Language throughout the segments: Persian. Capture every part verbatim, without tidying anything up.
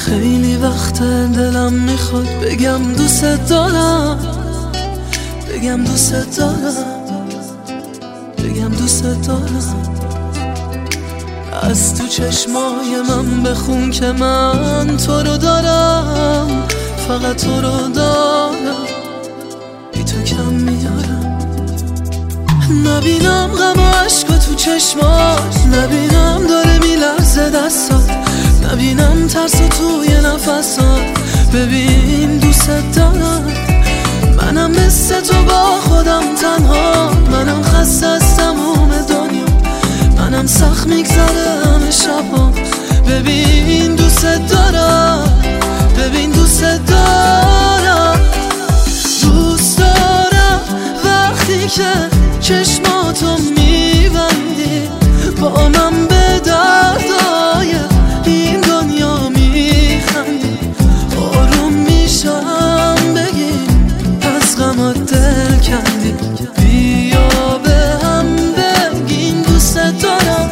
خیلی وقت دلم میخواد بگم دوست دارم، بگم دوست دارم، بگم دوست دارم. از تو چشمای من بخون که من تو رو دارم، فقط تو رو دارم، بی تو کم میارم. نبینم غم و عشق تو چشمات، نبینم داره میلرزه دستات، نبینم ترس توی نفسات. ببین دوست دارم، منم مثل تو با خودم تنها، منم خسته از تموم دنیا، منم سخت میگذره همه شبام. ببین دوست دارم، ببین دوست دارم، دوست دارم وقتی که چشماتو میبندی، با من به دردای این دنیا میخندی. آروم میشم بگیم از غمات دل کندی، بیا به هم بگیم دوست دارم.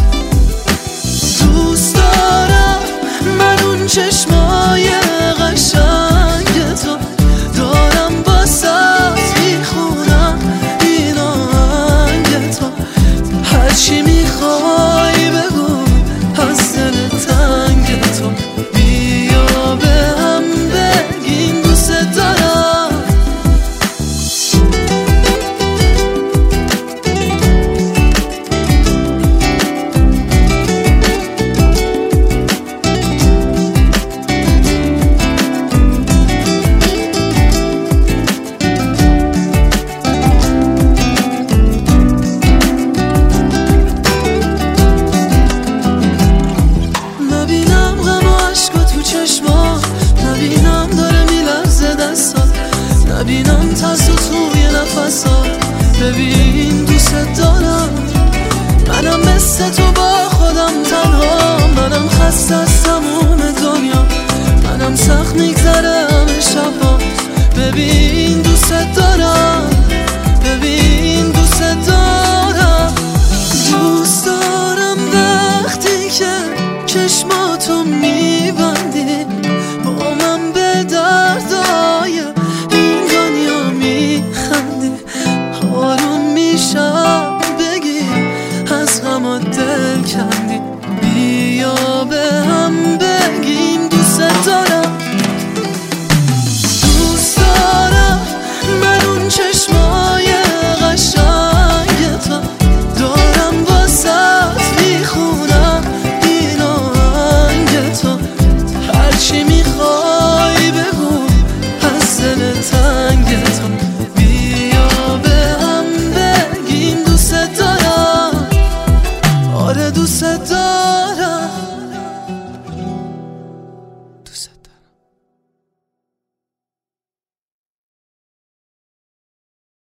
دوست دارم من اون چشمای قشنگ تو دارم، واسه میخونم این آهنگ تو. هرچی میخوای بگو از دل تنگ تو، بیا به هم بگیم دوست دارم. نبینم داره میلرزه دستات، نبینم ترس توی نفسات. ببین دوست دارم، منم مثل تو با خودم تنها، منم خسته از تموم دنیا، منم سخت میگذره همه شبا. ببین دوست دارم، ببین دوست دارم، دوست دارم وقتی که چشماتو میبندی، با من به دردای این دنیا میخندی. آروم میشم بگی از غمات دل کندی، بیا به هم بگیم دوست دارم. دوست دارم من اون چشمای قشنگ تو دارم، واسه میخونم این آهنگ تو. هرچی میخوای بگو از دل تنگ تو، بیا به هم بگیم دوست دارم. آره دوست دارم.